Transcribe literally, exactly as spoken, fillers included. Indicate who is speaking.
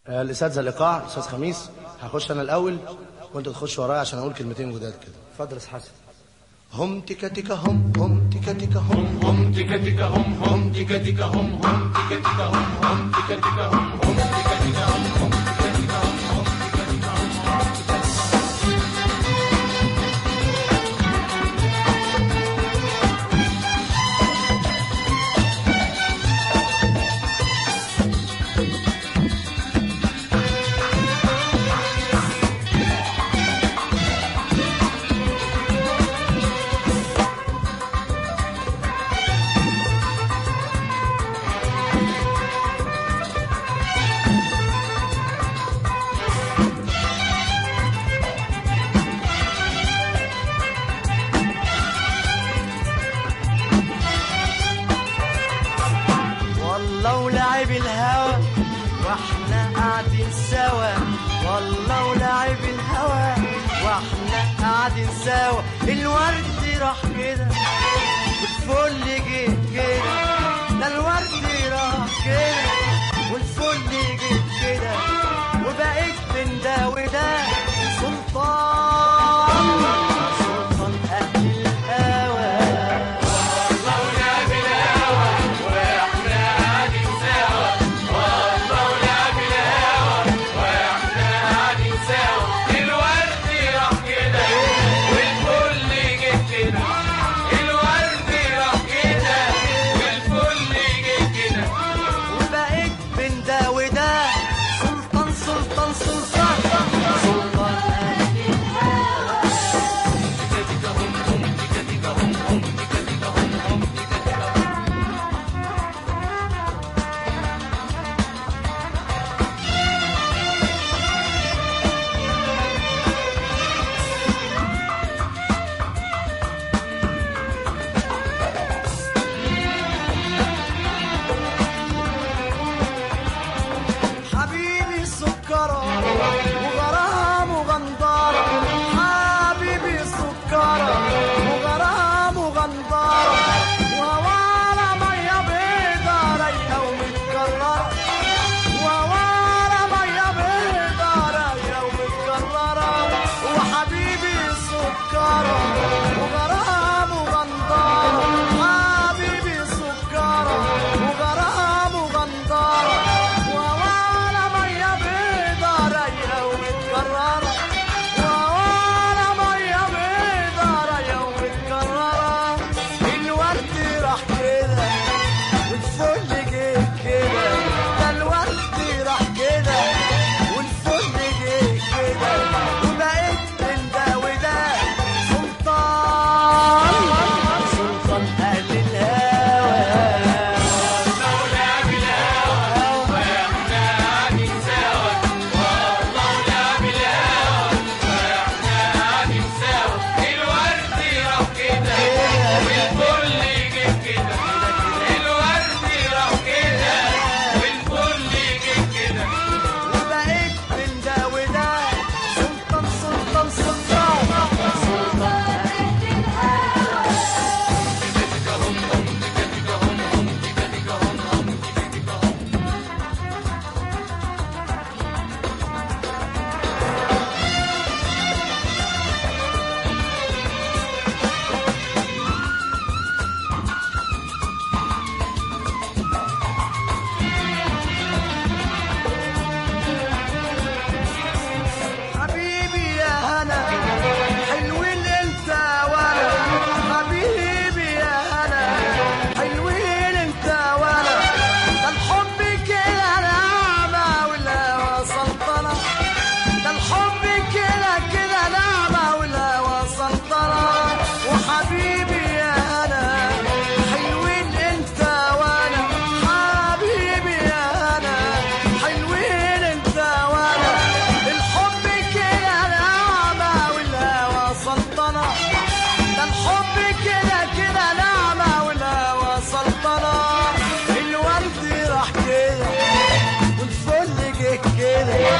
Speaker 1: آه، الاساتذه الايقاع الاستاذ خميس، هخش انا الاول وانت تخش ورايا عشان اقول كلمتين جداد كده. اتفضل يا استاذ حسن. هم تيكا تيكا هم هم تيكا تيكا هم هم تيكا تيكا هم هم تيكا تيكا هم هم تيكا تيكا هم هم تيكا تيكا هم هم تيكا تيكا هم هم تيكا تيكا هم هم تيكا تيكا
Speaker 2: والله ولعب الهوى واحنا قاعدين سوا، والله ولعب الهوى واحنا قاعدين سوا. الورد راح كده والفل جه كده، ده الورد راح كده والفل جه كده، وبقيت من ده وده سلطان سلطان اهل الهوى. وغرام وغندارة حبيبي سكرة، وغرام وغندارة وورا مية بيضة رايقة ومتكررة، وورا مية بيضة رايقة ومتكررة، وحبيبي سكرة وغرام وغندارة حبيبي سكرة وغرام وغندارة كده